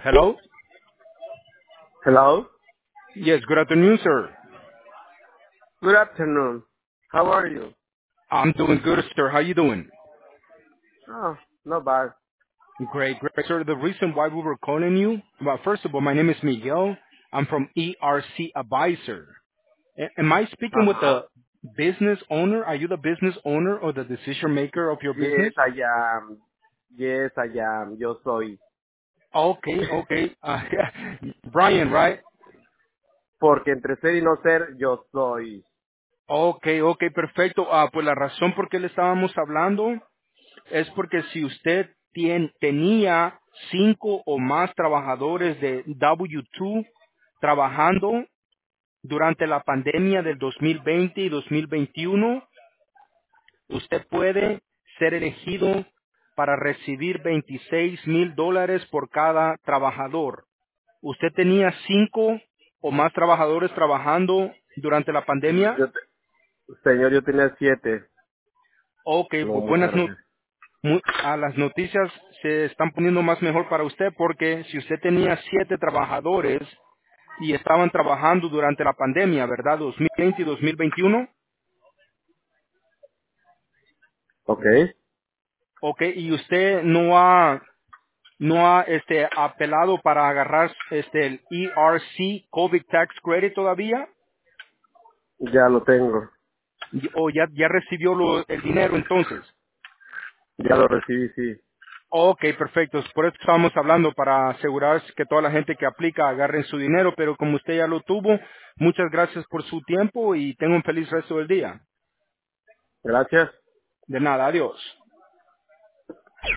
Hello? Hello? Yes, good afternoon, sir. Good afternoon. How are you? I'm doing good, sir. How you doing? Oh, not bad. Great, great, sir. The reason why we were calling you, well, first of all, my name is Miguel. I'm from ERC Advisor. Am I speaking with Uh-huh. the business owner? Are you the business owner or the decision maker of your Yes, business? I am. Yes, I am. Yo soy. Okay, okay. Brian, right? Porque entre ser y no ser, yo soy. Okay, okay, perfecto. Pues la razón por qué le estábamos hablando es porque si usted tenía 5 o más trabajadores de W2 trabajando durante la pandemia del 2020 y 2021, usted puede ser elegido para recibir $26,000 por cada trabajador. ¿Usted tenía 5 o más trabajadores trabajando durante la pandemia? Señor, yo tenía 7. Ok, No pues buenas mujeres. las noticias se están poniendo más mejor para usted porque si usted tenía 7 trabajadores y estaban trabajando durante la pandemia, ¿verdad? 2020 y 2021. Ok. Ok, y usted no ha apelado para agarrar el ERC COVID Tax Credit todavía Ya lo tengo. o ya recibió el dinero entonces. Ya lo recibí, sí. Ok, perfecto. Por eso estábamos hablando, para asegurar que toda la gente que aplica agarren su dinero, pero como usted ya lo tuvo, muchas gracias por su tiempo y tenga un feliz resto del día. Gracias. De nada, adiós.